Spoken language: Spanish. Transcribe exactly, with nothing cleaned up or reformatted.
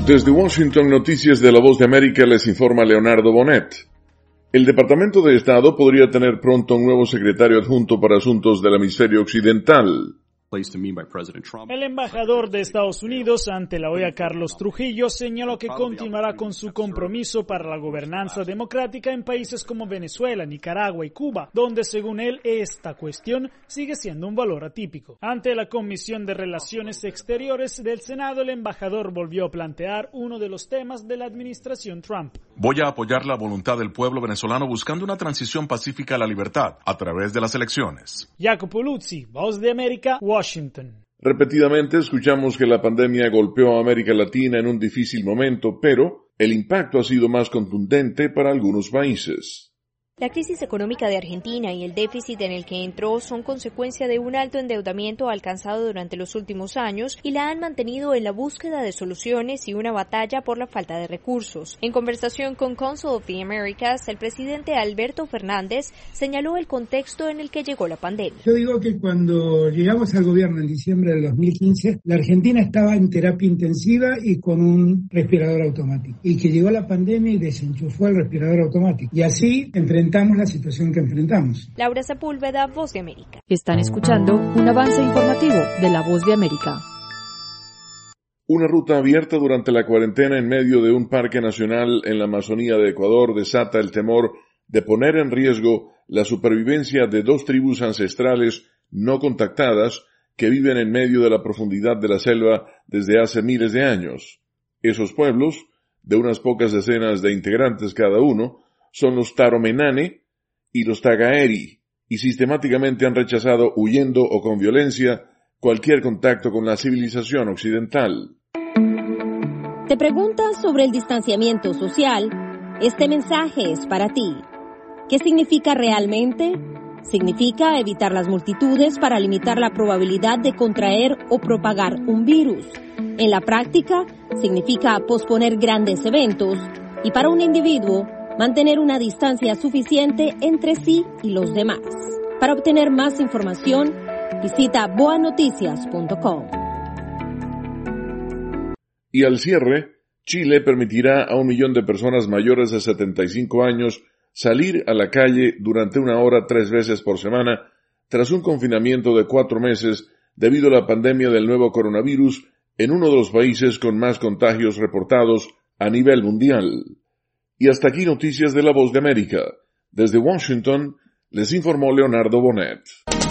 Desde Washington, Noticias de la Voz de América, les informa Leonardo Bonet. El Departamento de Estado podría tener pronto un nuevo secretario adjunto para asuntos del hemisferio occidental. El embajador de Estados Unidos ante la O E A, Carlos Trujillo, señaló que continuará con su compromiso para la gobernanza democrática en países como Venezuela, Nicaragua y Cuba, donde según él esta cuestión sigue siendo un valor atípico. Ante la Comisión de Relaciones Exteriores del Senado, el embajador volvió a plantear uno de los temas de la administración Trump. Voy a apoyar la voluntad del pueblo venezolano buscando una transición pacífica a la libertad a través de las elecciones. Jacopo Luzzi, Voz de América, Washington. Repetidamente escuchamos que la pandemia golpeó a América Latina en un difícil momento, pero el impacto ha sido más contundente para algunos países. La crisis económica de Argentina y el déficit en el que entró son consecuencia de un alto endeudamiento alcanzado durante los últimos años y la han mantenido en la búsqueda de soluciones y una batalla por la falta de recursos. En conversación con Council of the Americas, el presidente Alberto Fernández señaló el contexto en el que llegó la pandemia. Yo digo que cuando llegamos al gobierno en diciembre del dos mil quince, la Argentina estaba en terapia intensiva y con un respirador automático. Y que llegó la pandemia y desenchufó el respirador automático. Y así enfrentamos la situación que enfrentamos. Laura Sepúlveda, Voz de América. Están escuchando un avance informativo de la Voz de América. Una ruta abierta durante la cuarentena en medio de un parque nacional en la Amazonía de Ecuador desata el temor de poner en riesgo la supervivencia de dos tribus ancestrales no contactadas que viven en medio de la profundidad de la selva desde hace miles de años. Esos pueblos, de unas pocas decenas de integrantes cada uno, son los Taromenane y los Tagaeri, y sistemáticamente han rechazado, huyendo o con violencia, cualquier contacto con la civilización occidental. ¿Te preguntas sobre el distanciamiento social? Este mensaje es para ti. ¿Qué significa realmente? Significa evitar las multitudes para limitar la probabilidad de contraer o propagar un virus. En la práctica, significa posponer grandes eventos y para un individuo, mantener una distancia suficiente entre sí y los demás. Para obtener más información, visita boa noticias punto com. Y al cierre, Chile permitirá a un millón de personas mayores de setenta y cinco años salir a la calle durante una hora tres veces por semana, tras un confinamiento de cuatro meses debido a la pandemia del nuevo coronavirus en uno de los países con más contagios reportados a nivel mundial. Y hasta aquí Noticias de la Voz de América. Desde Washington, les informó Leonardo Bonet.